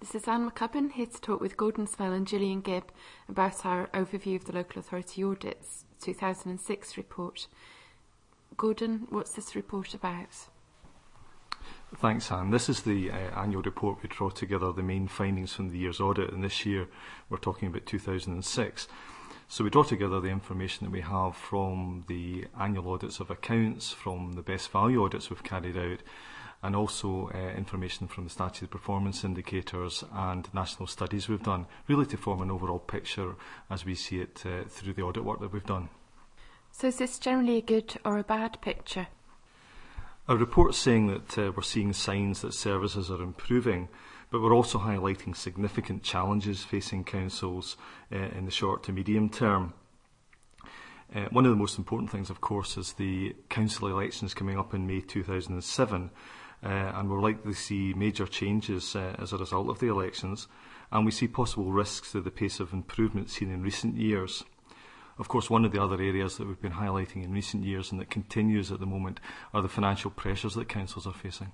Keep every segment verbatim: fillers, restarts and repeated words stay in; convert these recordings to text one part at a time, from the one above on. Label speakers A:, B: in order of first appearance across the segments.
A: This is Anne McCubbin, here to talk with Gordon Smell and Gillian Gibb about our overview of the Local Authority Audits two thousand six report. Gordon, what's this report about?
B: Thanks, Anne. This is the uh, annual report. We draw together the main findings from the year's audit, and this year we're talking about two thousand six. So we draw together the information that we have from the annual audits of accounts, from the best value audits we've carried out, and also uh, information from the statutory performance indicators and national studies we've done, really to form an overall picture as we see it uh, through the audit work that we've done.
A: So is this generally a good or a bad picture?
B: Our report's saying that uh, we're seeing signs that services are improving, but we're also highlighting significant challenges facing councils uh, in the short to medium term. Uh, one of the most important things, of course, is the council elections coming up in May two thousand seven. Uh, and we're likely to see major changes uh, as a result of the elections, and we see possible risks to the pace of improvement seen in recent years. Of course, one of the other areas that we've been highlighting in recent years and that continues at the moment are the financial pressures that councils are facing.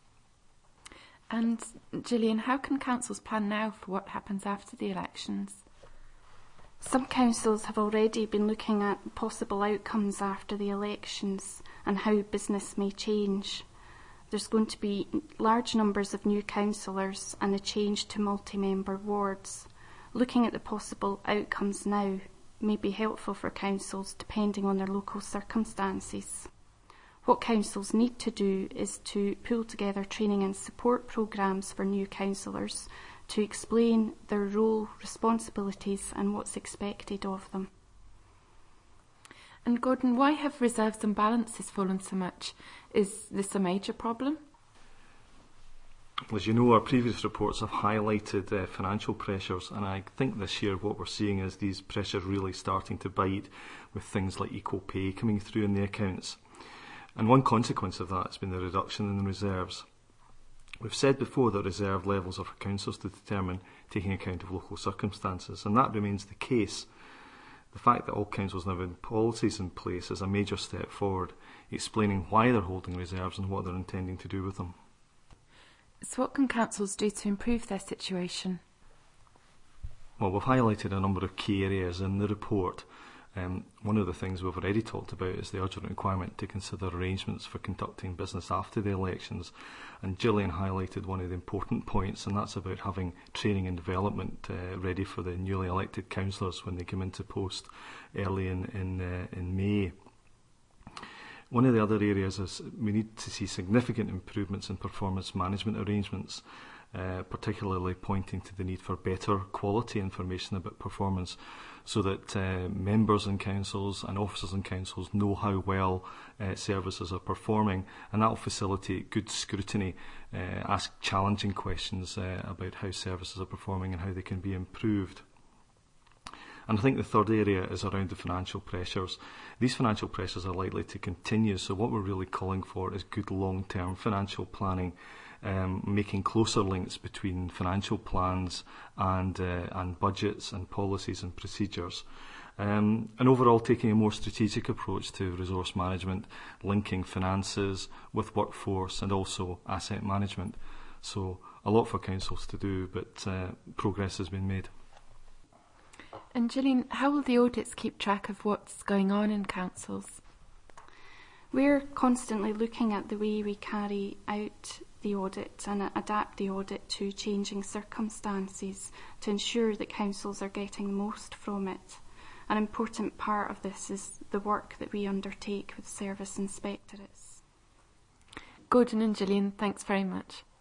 A: And Gillian, how can councils plan now for what happens after the elections?
C: Some councils have already been looking at possible outcomes after the elections and how business may change. There's going to be large numbers of new councillors and a change to multi-member wards. Looking at the possible outcomes now may be helpful for councils depending on their local circumstances. What councils need to do is to pull together training and support programmes for new councillors to explain their role, responsibilities and what's expected of them.
A: And Gordon, why have reserves and balances fallen so much? Is this a major problem?
B: Well, as you know, our previous reports have highlighted uh, financial pressures, and I think this year what we're seeing is these pressures really starting to bite, with things like equal pay coming through in the accounts. And one consequence of that has been the reduction in the reserves. We've said before that reserve levels are for councils to determine, taking account of local circumstances, and that remains the case. The fact that all councils now have policies in place is a major step forward, explaining why they're holding reserves and what they're intending to do with them.
A: So what can councils do to improve their situation?
B: Well, we've highlighted a number of key areas in the report. Um, one of the things we've already talked about is the urgent requirement to consider arrangements for conducting business after the elections. And Gillian highlighted one of the important points, and that's about having training and development uh, ready for the newly elected councillors when they come into post early in, in, uh, in May. One of the other areas is we need to see significant improvements in performance management arrangements, uh, particularly pointing to the need for better quality information about performance, so that uh, members in councils and officers in councils know how well uh, services are performing, and that will facilitate good scrutiny, uh, ask challenging questions uh, about how services are performing and how they can be improved. And I think the third area is around the financial pressures. These financial pressures are likely to continue, so what we're really calling for is good long-term financial planning, um, making closer links between financial plans and, uh, and budgets and policies and procedures. Um, and overall taking a more strategic approach to resource management, linking finances with workforce and also asset management. So a lot for councils to do, but uh, progress has been made.
A: And Gillian, how will the audits keep track of what's going on in councils?
C: We're constantly looking at the way we carry out the audit and adapt the audit to changing circumstances to ensure that councils are getting the most from it. An important part of this is the work that we undertake with service inspectorates.
A: Gordon and Gillian, thanks very much.